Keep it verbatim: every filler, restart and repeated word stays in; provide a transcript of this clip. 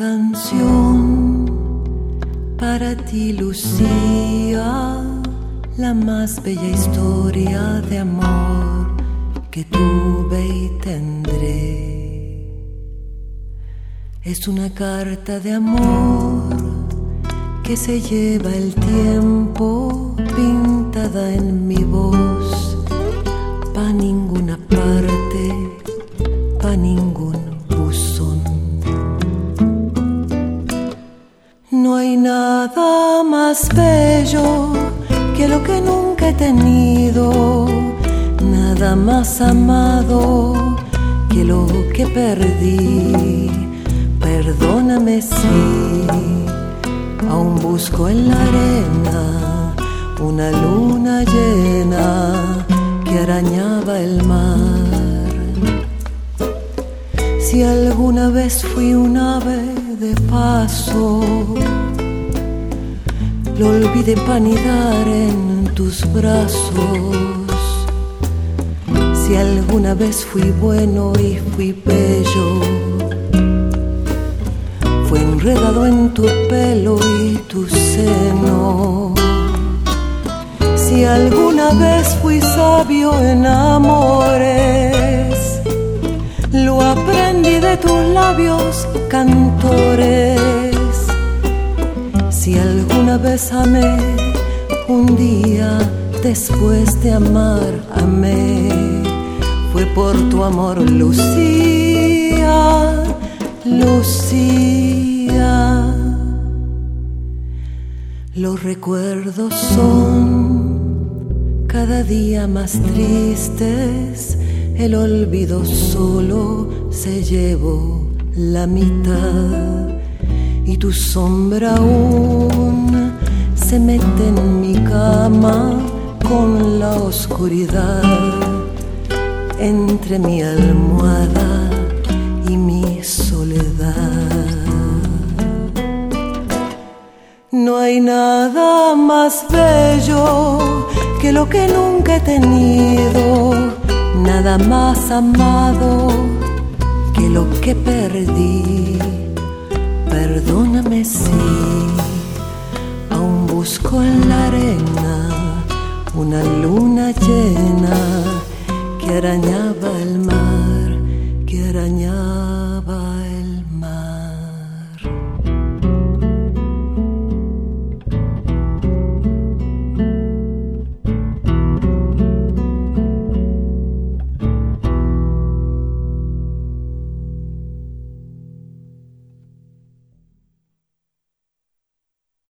canción para ti, Lucía, la más bella historia de amor que tuve y tendré. Es una carta de amor que se lleva el tiempo pintada en mi voz, pa' ninguna parte, pa' ningún buzón. No hay nada más bello que lo que nunca he tenido, nada más amado que lo que perdí. Perdóname si aún busco en la arena una luna llena que arañaba el mar. Si alguna vez fui un ave de paso, lo olvidé pa' anidar en tus brazos. Si alguna vez fui bueno y fui bello, fue enredado en tu pelo y tu seno. Si alguna vez fui sabio en amores, lo aprendí de tus labios cantores. Si alguna vez amé, un día después de amar amé, fue por tu amor, Lucía, Lucía. Los recuerdos son cada día más tristes, el olvido solo se llevó la mitad, y tu sombra aún se mete en mi cama con la oscuridad entre mi almohada y mi soledad. No hay nada más bello que lo que nunca he tenido, nada más amado que lo que perdí. Perdóname si aún busco en la arena una luna llena que arañaba el mar.